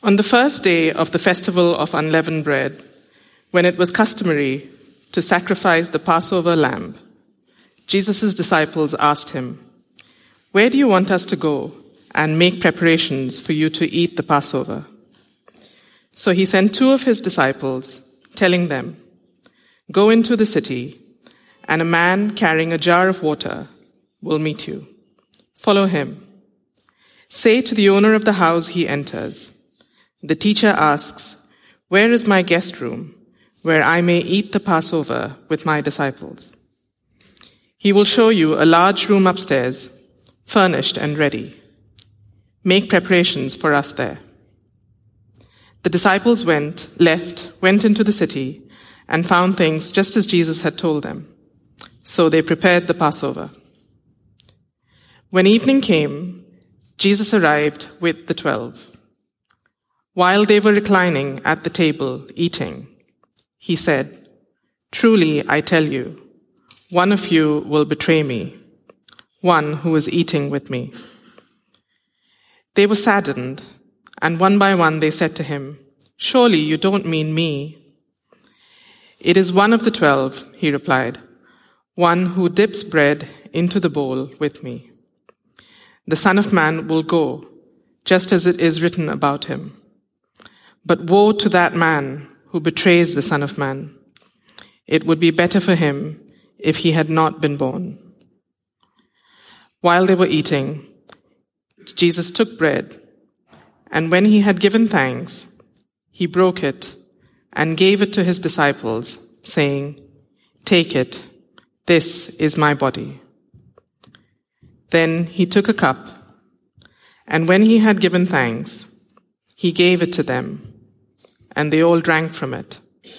On the first day of the festival of unleavened bread, when it was customary to sacrifice the Passover lamb, Jesus' disciples asked him, "Where do you want us to go and make preparations for you to eat the Passover?" So he sent 2 of his disciples, telling them, "Go into the city, and a man carrying a jar of water will meet you. Follow him. Say to the owner of the house he enters, 'The teacher asks, where is my guest room, where I may eat the Passover with my disciples?' He will show you a large room upstairs, furnished and ready. Make preparations for us there." The disciples went into the city, and found things just as Jesus had told them. So they prepared the Passover. When evening came, Jesus arrived with the 12. While they were reclining at the table eating, he said, "Truly, I tell you, one of you will betray me, one who is eating with me." They were saddened, and one by one they said to him, "Surely you don't mean me?" "It is one of the 12, he replied, "one who dips bread into the bowl with me. The Son of Man will go, just as it is written about him. But woe to that man who betrays the Son of Man. It would be better for him if he had not been born." While they were eating, Jesus took bread, and when he had given thanks, he broke it and gave it to his disciples, saying, "Take it, this is my body." Then he took a cup, and when he had given thanks, he gave it to them, and they all drank from it.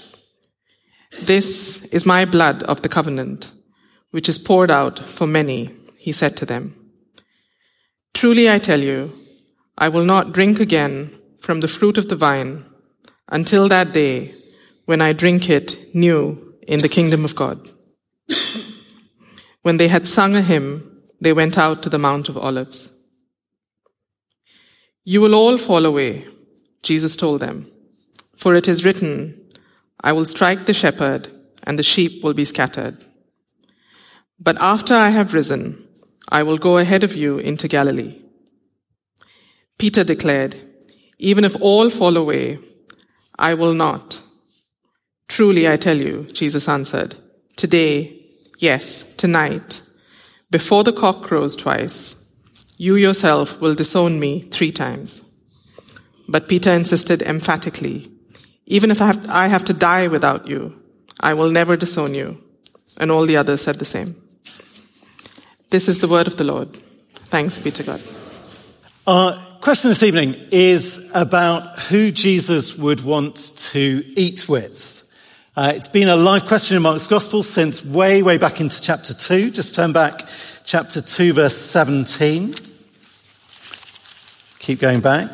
"This is my blood of the covenant, which is poured out for many," he said to them. "Truly I tell you, I will not drink again from the fruit of the vine until that day when I drink it new in the kingdom of God." When they had sung a hymn, they went out to the Mount of Olives. "You will all fall away," Jesus told them, "for it is written, 'I will strike the shepherd, and the sheep will be scattered.' But after I have risen, I will go ahead of you into Galilee." Peter declared, "Even if all fall away, I will not." "Truly I tell you," Jesus answered, "today, yes, tonight, before the cock crows twice, you yourself will disown me 3 times. But Peter insisted emphatically, "Even if I have to die without you, I will never disown you." And all the others said the same. This is the word of the Lord. Thanks be to God. Our question this evening is about who Jesus would want to eat with. It's been a live question in Mark's Gospel since way back into chapter 2. Just turn back, chapter 2, verse 17. Keep going back.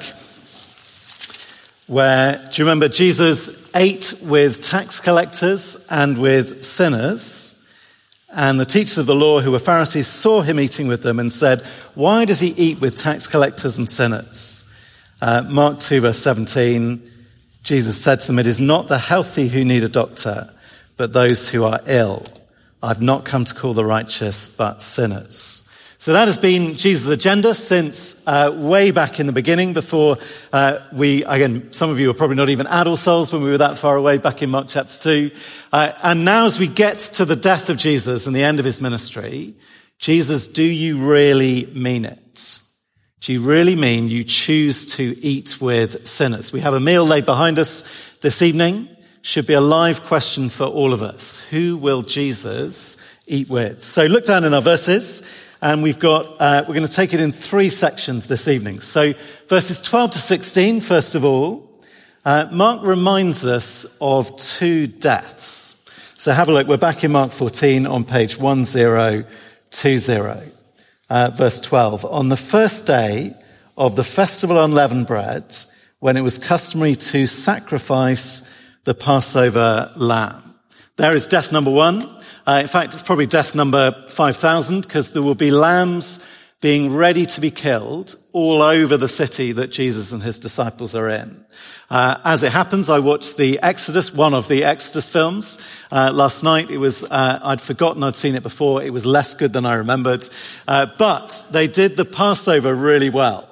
Where, do you remember, Jesus ate with tax collectors and with sinners? And the teachers of the law, who were Pharisees, saw him eating with them and said, "Why does he eat with tax collectors and sinners?" Mark 2, verse 17, Jesus said to them, "It is not the healthy who need a doctor, but those who are ill. I've not come to call the righteous, but sinners." So that has been Jesus' agenda since way back in the beginning, before some of you are probably not even adult souls when we were that far away back in Mark chapter 2. And now as we get to the death of Jesus and the end of his ministry, Jesus, do you really mean it? Do you really mean you choose to eat with sinners? We have a meal laid behind us this evening. Should be a live question for all of us. Who will Jesus eat with? So look down in our verses. And we're going to take it in 3 sections this evening. So verses 12 to 16, first of all, Mark reminds us of 2 deaths. So have a look. We're back in Mark 14 on page 1020. Verse 12. "On the first day of the festival of unleavened bread, when it was customary to sacrifice the Passover lamb." There is death number 1. In fact, it's probably death number 5,000, because there will be lambs being ready to be killed all over the city that Jesus and his disciples are in. As it happens, I watched the Exodus, one of the Exodus films, last night. It was, I'd forgotten I'd seen it before. It was less good than I remembered. But they did the Passover really well.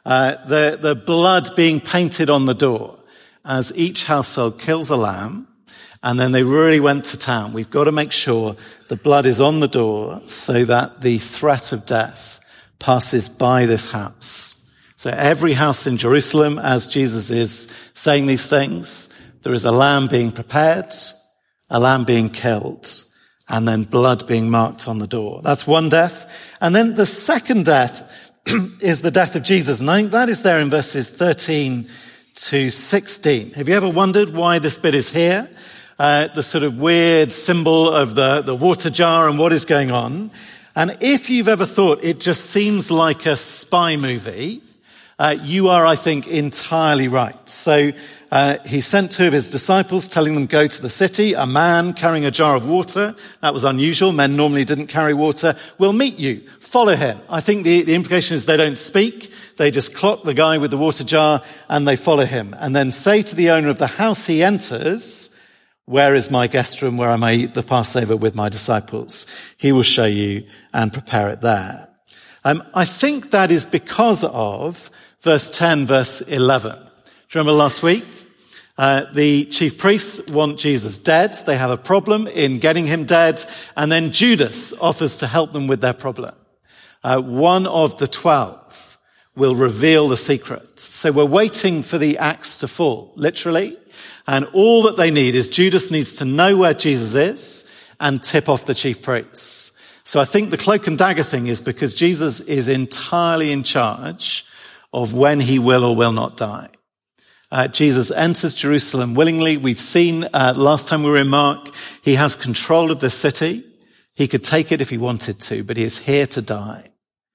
The blood being painted on the door as each household kills a lamb. And then they really went to town. We've got to make sure the blood is on the door so that the threat of death passes by this house. So every house in Jerusalem, as Jesus is saying these things, there is a lamb being prepared, a lamb being killed, and then blood being marked on the door. That's one death. And then the second death is the death of Jesus. And I think that is there in verses 13 to 16. Have you ever wondered why this bit is here? The sort of weird symbol of the water jar and what is going on. And if you've ever thought it just seems like a spy movie, you are, I think, entirely right. So he sent two of his disciples, telling them, go to the city. A man carrying a jar of water, that was unusual. Men normally didn't carry water. Will meet you. Follow him. I think the implication is they don't speak. They just clock the guy with the water jar and they follow him. And then say to the owner of the house he enters, where is my guest room where I may eat the Passover with my disciples? He will show you and prepare it there. I think that is because of verse 10, verse 11. Do you remember last week? The chief priests want Jesus dead. They have a problem in getting him dead. And then Judas offers to help them with their problem. One of the 12 will reveal the secret. So we're waiting for the axe to fall, literally. And all that they need is Judas needs to know where Jesus is and tip off the chief priests. So I think the cloak and dagger thing is because Jesus is entirely in charge of when he will or will not die. Jesus enters Jerusalem willingly. We've seen last time we were in Mark, he has control of the city. He could take it if he wanted to, but he is here to die.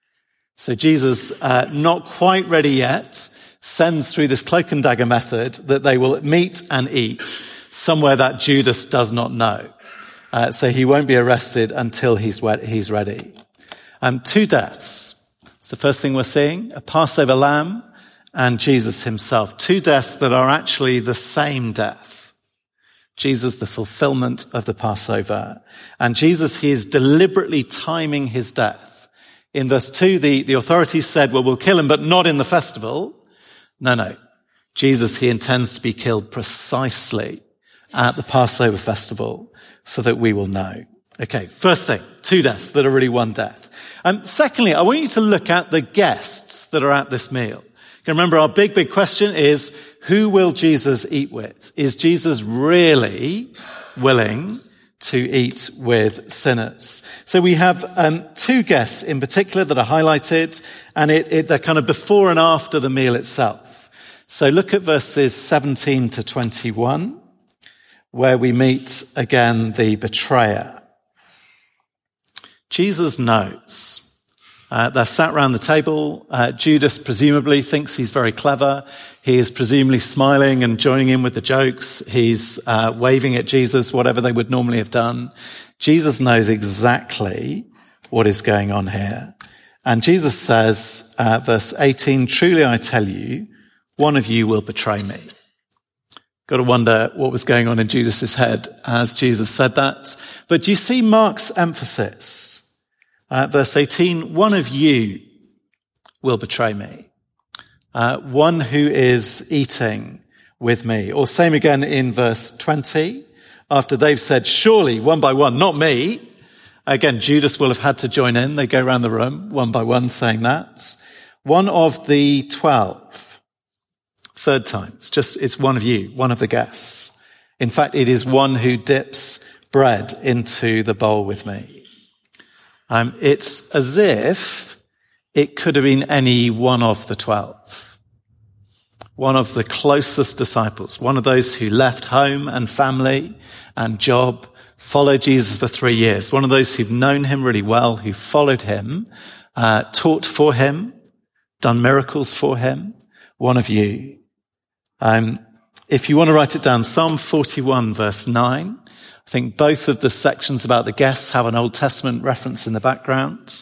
So Jesus, not quite ready yet, sends through this cloak and dagger method that they will meet and eat somewhere that Judas does not know. So he won't be arrested until he's ready. Two deaths. It's the first thing we're seeing, a Passover lamb and Jesus himself. Two deaths that are actually the same death. Jesus, the fulfillment of the Passover. And Jesus, he is deliberately timing his death. In verse 2, the authorities said, well, we'll kill him, but not in the festival. No. Jesus, he intends to be killed precisely at the Passover festival so that we will know. Okay, first thing, two deaths that are really one death. Secondly, I want you to look at the guests that are at this meal. Remember, our big question is, who will Jesus eat with? Is Jesus really willing to eat with sinners? So we have two guests in particular that are highlighted, and they're kind of before and after the meal itself. So look at verses 17 to 21, where we meet again the betrayer. Jesus knows. They're sat around the table. Judas presumably thinks he's very clever. He is presumably smiling and joining in with the jokes. He's waving at Jesus, whatever they would normally have done. Jesus knows exactly what is going on here. And Jesus says, verse 18, truly I tell you, one of you will betray me. Got to wonder what was going on in Judas's head as Jesus said that. But do you see Mark's emphasis? Verse 18, one of you will betray me. One who is eating with me. Or same again in verse 20, after they've said, surely one by one, not me. Again, Judas will have had to join in. They go around the room one by one saying that. One of the 12. Third time. It's one of you, one of the guests. In fact, it is one who dips bread into the bowl with me. It's as if it could have been any one of the 12. One of the closest disciples. One of those who left home and family and job, followed Jesus for 3 years. One of those who've known him really well, who followed him, taught for him, done miracles for him. One of you. If you want to write it down, Psalm 41 verse 9. I think both of the sections about the guests have an Old Testament reference in the background.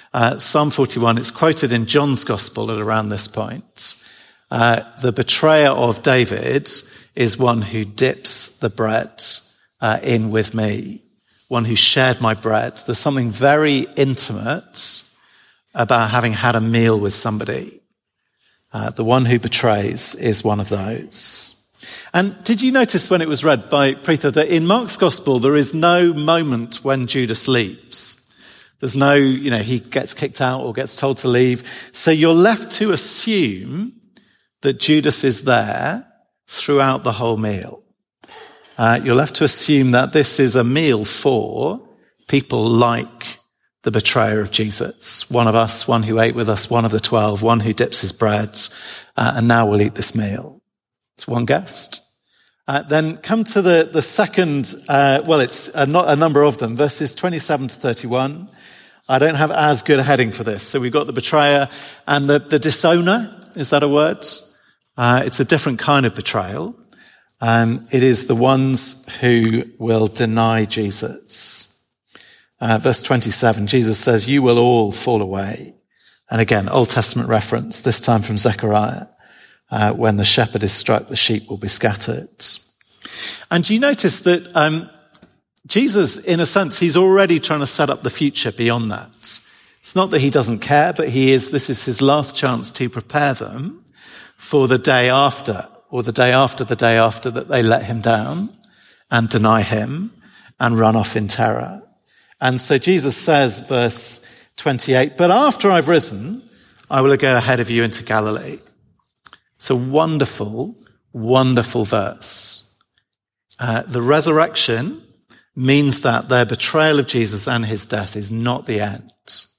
Psalm 41, it's quoted in John's Gospel at around this point. The betrayer of David is one who dips the bread in with me, one who shared my bread. There's something very intimate about having had a meal with somebody. The one who betrays is one of those. And did you notice when it was read by Preetha that in Mark's Gospel there is no moment when Judas leaves? There's no, he gets kicked out or gets told to leave. So you're left to assume that Judas is there throughout the whole meal. You're left to assume that this is a meal for people like the betrayer of Jesus, one of us, one who ate with us, one of the 12, one who dips his bread, and now we'll eat this meal. It's one guest. Then come to the second, it's a number of them, verses 27 to 31. I don't have as good a heading for this. So we've got the betrayer and the disowner. Is that a word? It's a different kind of betrayal. It is the ones who will deny Jesus. Verse 27, Jesus says, you will all fall away. And again, Old Testament reference, this time from Zechariah. When the shepherd is struck, the sheep will be scattered. And do you notice that Jesus, in a sense, he's already trying to set up the future beyond that. It's not that he doesn't care, but this is his last chance to prepare them for the day after, or the day after the day after that they let him down and deny him and run off in terror. And so Jesus says, verse 28, but after I've risen, I will go ahead of you into Galilee. It's a wonderful, wonderful verse. The resurrection means that their betrayal of Jesus and his death is not the end.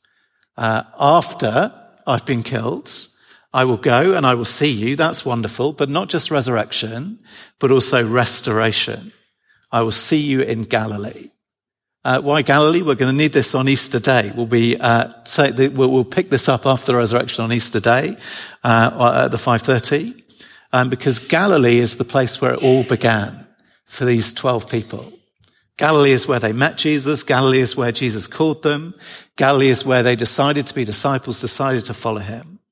After I've been killed, I will go and I will see you. That's wonderful, but not just resurrection, but also restoration. I will see you in Galilee. Why Galilee? We're going to need this on Easter Day. We'll pick this up after the resurrection on Easter Day at the 5:30, because Galilee is the place where it all began for these 12 people. Galilee is where they met Jesus. Galilee is where Jesus called them. Galilee is where they decided to be disciples, decided to follow him.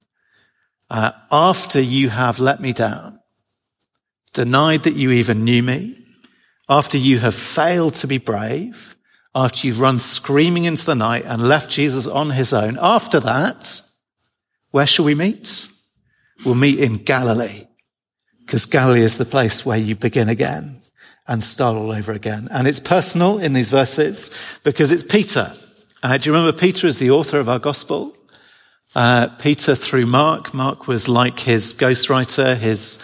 After you have let me down, denied that you even knew me, after you have failed to be brave, after you've run screaming into the night and left Jesus on his own, after that, where shall we meet? We'll meet in Galilee, because Galilee is the place where you begin again and start all over again. And it's personal in these verses because it's Peter. Do you remember Peter is the author of our gospel? Peter through Mark. Mark was like his ghostwriter, his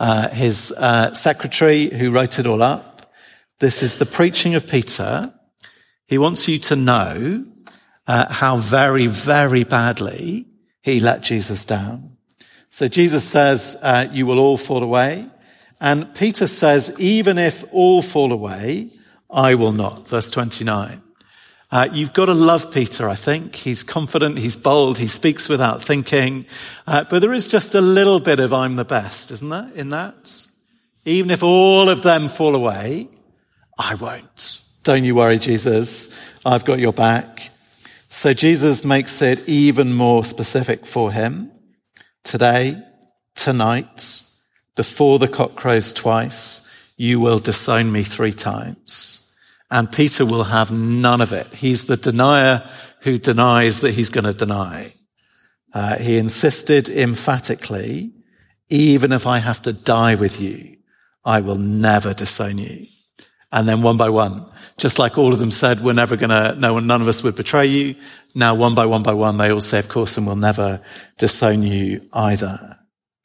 secretary who wrote it all up. This is the preaching of Peter. He wants you to know how very, very badly he let Jesus down. So Jesus says, you will all fall away. And Peter says, even if all fall away, I will not. Verse 29. You've got to love Peter, I think. He's confident, he's bold, he speaks without thinking. But there is just a little bit of I'm the best, isn't there, in that? Even if all of them fall away, I won't. Don't you worry, Jesus. I've got your back. So Jesus makes it even more specific for him. Today, tonight, before the cock crows twice, you will disown me 3 times. And Peter will have none of it. He's the denier who denies that he's going to deny. He insisted emphatically, even if I have to die with you, I will never disown you. And then one by one, just like all of them said, we're never none of us would betray you. Now one by one, they all say, of course, and we'll never disown you either.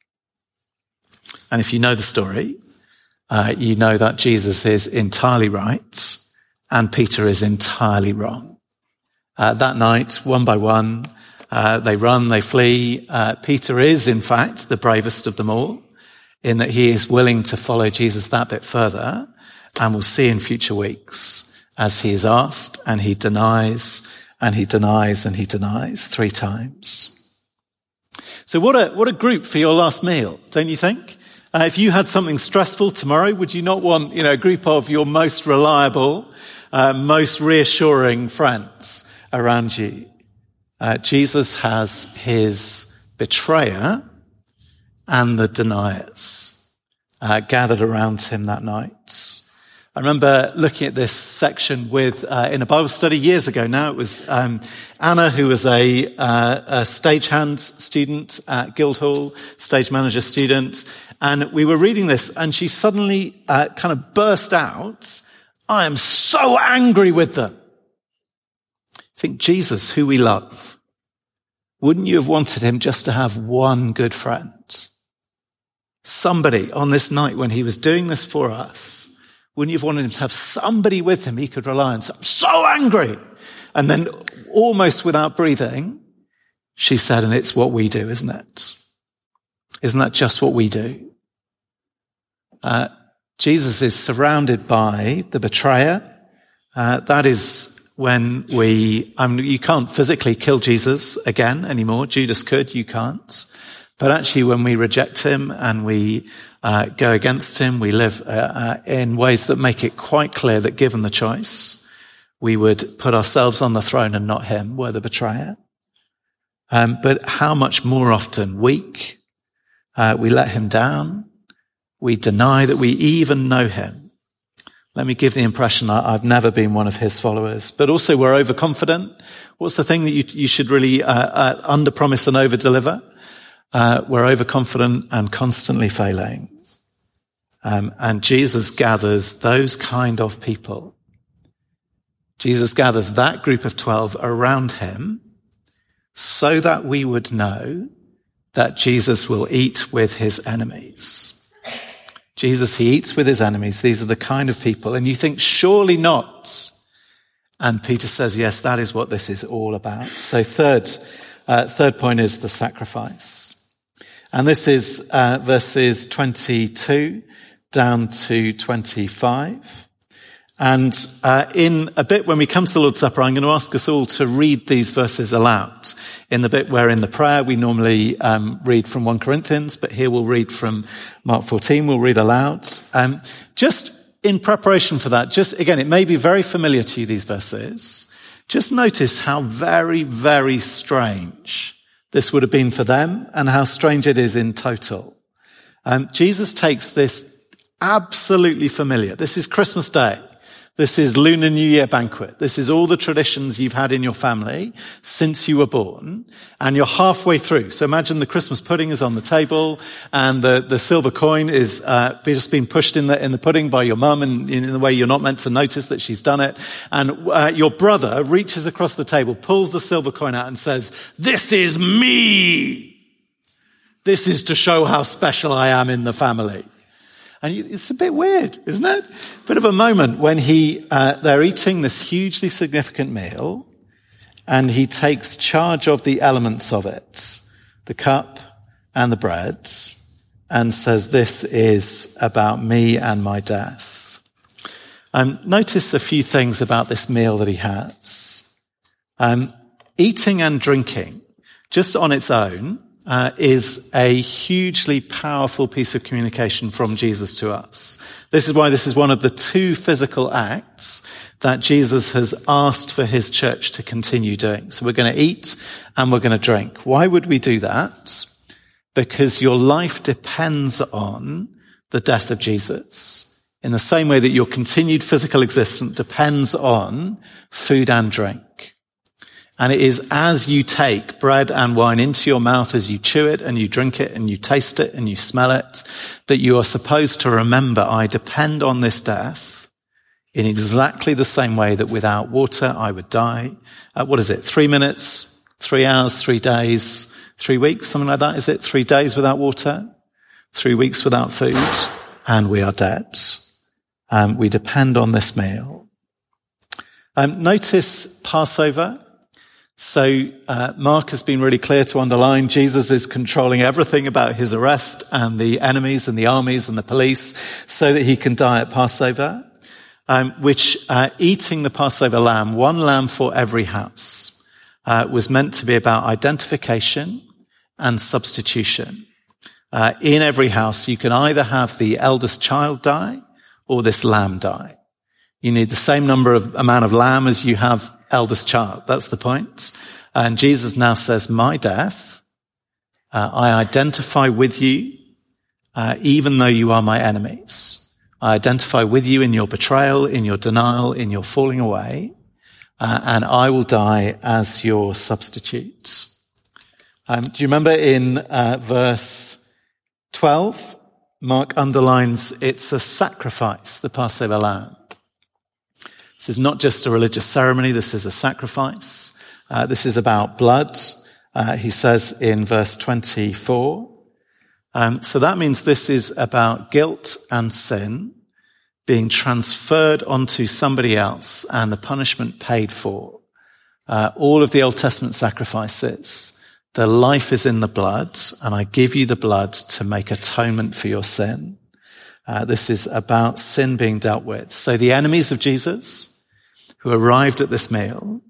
And if you know the story, you know that Jesus is entirely right and Peter is entirely wrong. That night, one by one, they run, they flee. Peter is, in fact, the bravest of them all, in that he is willing to follow Jesus that bit further. And we'll see in future weeks as he is asked and he denies and he denies and he denies 3 times. So what a group for your last meal, don't you think? If you had something stressful tomorrow, would you not want, a group of your most reliable, most reassuring friends around you? Jesus has his betrayer and the deniers gathered around him that night. I remember looking at this section in a Bible study years ago now. It was Anna, who was a stagehand student at Guildhall, stage manager student, and we were reading this, and she suddenly kind of burst out, "I am so angry with them." I think Jesus, who we love, wouldn't you have wanted him just to have one good friend? Somebody on this night when he was doing this for us. Wouldn't you have wanted him to have somebody with him he could rely on? So, "I'm so angry." And then almost without breathing, she said, "And it's what we do, isn't it? Isn't that just what we do?" Jesus is surrounded by the betrayer. That is when you can't physically kill Jesus again anymore. Judas could, you can't. But actually when we reject him and we go against him, we live in ways that make it quite clear that given the choice, we would put ourselves on the throne and not him. We're the betrayer. But how much more often weak, we let him down. We deny that we even know him. Let me give the impression I've never been one of his followers. But also we're overconfident. What's the thing that you should really under-promise and over-deliver? We're overconfident and constantly failing. And Jesus gathers those kind of people. Jesus gathers that group of 12 around him so that we would know that Jesus will eat with his enemies. Jesus, he eats with his enemies. These are the kind of people. And you think, surely not. And Peter says, yes, that is what this is all about. So third point is the sacrifice. And this is verses 22 down to 25. And in a bit when we come to the Lord's Supper, I'm going to ask us all to read these verses aloud. In the bit where in the prayer we normally read from 1 Corinthians, but here we'll read from Mark 14, we'll read aloud. Just in preparation for that, just again, it may be very familiar to you, these verses. Just notice how very, very strange this would have been for them and how strange it is in total. Jesus takes this absolutely familiar. This is Christmas Day. This is Lunar New Year banquet. This is all the traditions you've had in your family since you were born, and you're halfway through. So imagine the Christmas pudding is on the table, and the silver coin is just being pushed in the pudding by your mum, and in the way you're not meant to notice that she's done it. And your brother reaches across the table, pulls the silver coin out, and says, "This is me. This is to show how special I am in the family." And it's a bit weird, isn't it? Bit of a moment when they're eating this hugely significant meal, and he takes charge of the elements of it, the cup and the bread, and says, "This is about me and my death." Notice a few things about this meal that he has. Eating and drinking, just on its own, is a hugely powerful piece of communication from Jesus to us. This is why this is one of the two physical acts that Jesus has asked for his church to continue doing. So we're going to eat and we're going to drink. Why would we do that? Because your life depends on the death of Jesus. In the same way that your continued physical existence depends on food and drink. And it is as you take bread and wine into your mouth, as you chew it and you drink it and you taste it and you smell it, that you are supposed to remember, I depend on this death in exactly the same way that without water I would die. 3 minutes, 3 hours, 3 days, 3 weeks, something like that, is it? 3 days without water, 3 weeks without food, and we are dead. We depend on this meal. Notice Passover. So Mark has been really clear to underline Jesus is controlling everything about his arrest and the enemies and the armies and the police so that he can die at Passover, which eating the Passover lamb, one lamb for every house, was meant to be about identification and substitution. In every house, you can either have the eldest child die or this lamb die. You need the same amount of lamb as you have eldest child. That's the point. And Jesus now says, my death, I identify with you, even though you are my enemies. I identify with you in your betrayal, in your denial, in your falling away, and I will die as your substitute. Do you remember in verse 12, Mark underlines it's a sacrifice, the Passover lamb. This is not just a religious ceremony, this is a sacrifice. This is about blood, he says in verse 24. So that means this is about guilt and sin being transferred onto somebody else and the punishment paid for. All of the Old Testament sacrifices, the life is in the blood, and I give you the blood to make atonement for your sin. This is about sin being dealt with. So the enemies of Jesus who arrived at this meal,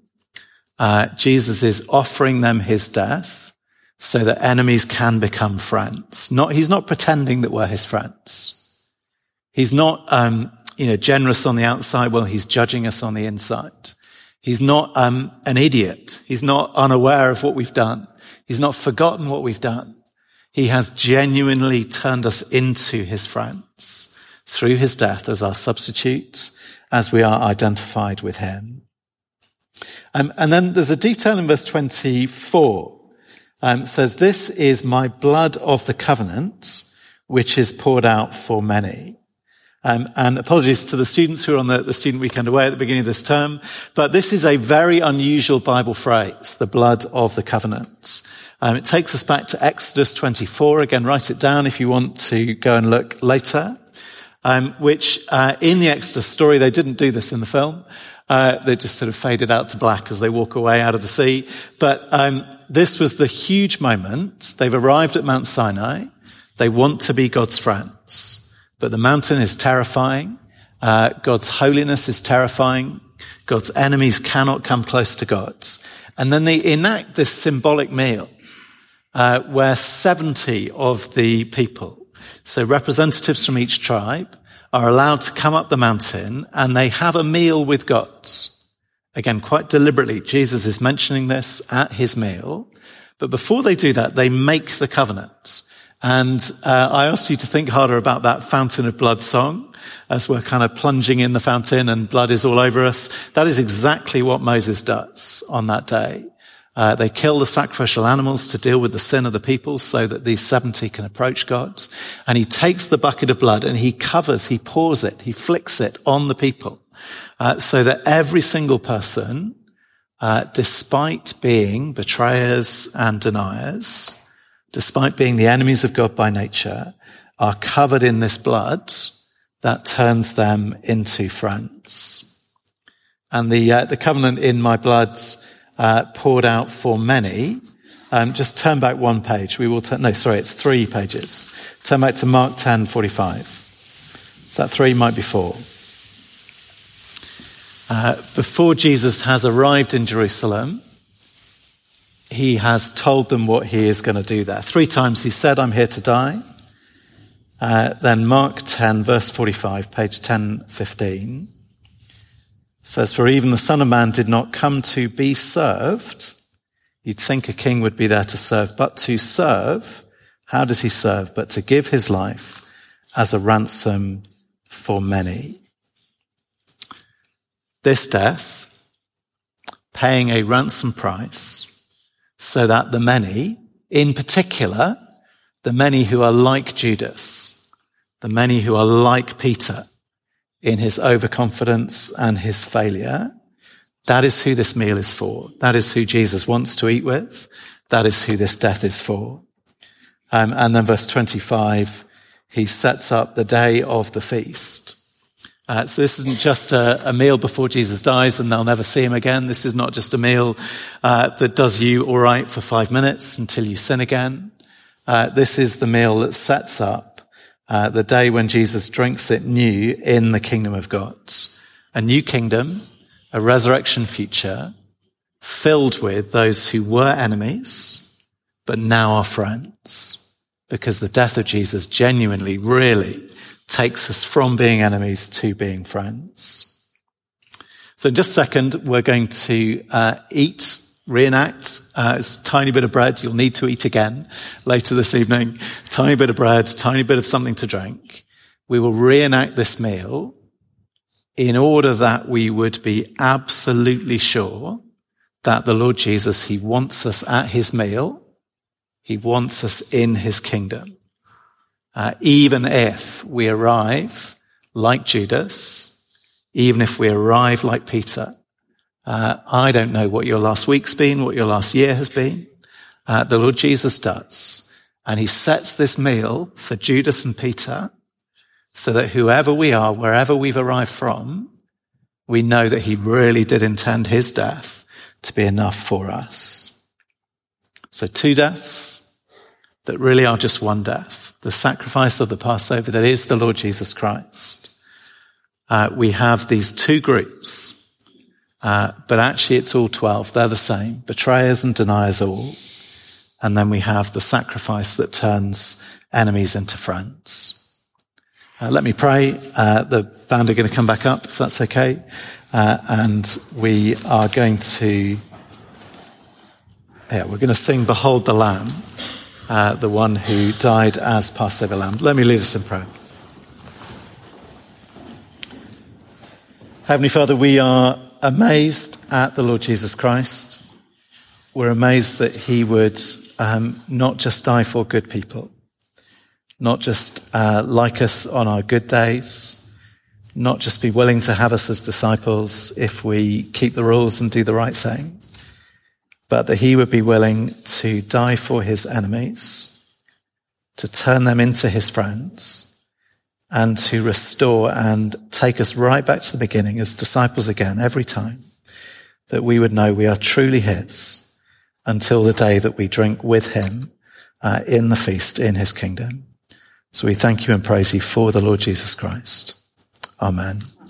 Jesus is offering them his death so that enemies can become friends. He's not pretending that we're his friends. He's not, generous on the outside while he's judging us on the inside. He's not an idiot. He's not unaware of what we've done. He's not forgotten what we've done. He has genuinely turned us into his friends through his death as our substitute, as we are identified with him. And then there's a detail in verse 24. It says, this is my blood of the covenant, which is poured out for many. And apologies to the students who are on the student weekend away at the beginning of this term, but this is a very unusual Bible phrase, the blood of the covenant. It takes us back to Exodus 24. Again, write it down if you want to go and look later. Which in the Exodus story, they didn't do this in the film. They just sort of faded out to black as they walk away out of the sea. But this was the huge moment. They've arrived at Mount Sinai. They want to be God's friends. But the mountain is terrifying. God's holiness is terrifying. God's enemies cannot come close to God. And then they enact this symbolic meal where 70 of the people, so representatives from each tribe, are allowed to come up the mountain and they have a meal with God. Again, quite deliberately, Jesus is mentioning this at his meal. But before they do that, they make the covenant. And I asked you to think harder about that fountain of blood song as we're kind of plunging in the fountain and blood is all over us. That is exactly what Moses does on that day. They kill the sacrificial animals to deal with the sin of the people so that these 70 can approach God. And he takes the bucket of blood and he pours it, he flicks it on the people so that every single person, despite being betrayers and deniers, despite being the enemies of God by nature, are covered in this blood that turns them into friends. And the covenant in my blood poured out for many. Just turn back one page. It's 3 pages. Turn back to Mark 10:45. Is that 3? Might be 4. Before Jesus has arrived in Jerusalem, he has told them what he is going to do there. 3 times he said, I'm here to die. Then Mark 10, verse 45, page 1015, says, for even the Son of Man did not come to be served. You'd think a king would be there to serve, but to serve. How does he serve? But to give his life as a ransom for many. This death, paying a ransom price, so that the many, in particular, the many who are like Judas, the many who are like Peter in his overconfidence and his failure, that is who this meal is for. That is who Jesus wants to eat with. That is who this death is for. And then verse 25, he sets up the day of the feast. So this isn't just a meal before Jesus dies and they'll never see him again. This is not just a meal that does you all right for 5 minutes until you sin again. This is the meal that sets up the day when Jesus drinks it new in the kingdom of God. A new kingdom, a resurrection future, filled with those who were enemies, but now are friends. Because the death of Jesus genuinely, really takes us from being enemies to being friends. So in just a second, we're going to eat reenact. It's a tiny bit of bread you'll need to eat again later this evening. Tiny bit of bread, tiny bit of something to drink. We will reenact this meal in order that we would be absolutely sure that the Lord Jesus, he wants us at his meal. He wants us in his kingdom. Even if we arrive like Judas, even if we arrive like Peter, I don't know what your last week's been, what your last year has been. The Lord Jesus does. And he sets this meal for Judas and Peter so that whoever we are, wherever we've arrived from, we know that he really did intend his death to be enough for us. So 2 deaths that really are just one death. The sacrifice of the Passover that is the Lord Jesus Christ. We have these 2 groups, but actually it's all 12. They're the same. Betrayers and deniers all. And then we have the sacrifice that turns enemies into friends. Let me pray. The band are going to come back up, if that's okay. And we are going to, we're going to sing Behold the Lamb, the one who died as Passover lamb. Let me lead us in prayer. Heavenly Father, we are amazed at the Lord Jesus Christ. We're amazed that he would not just die for good people, not just like us on our good days, not just be willing to have us as disciples if we keep the rules and do the right thing, but that he would be willing to die for his enemies, to turn them into his friends, and to restore and take us right back to the beginning as disciples again every time, that we would know we are truly his until the day that we drink with him in the feast in his kingdom. So we thank you and praise you for the Lord Jesus Christ. Amen.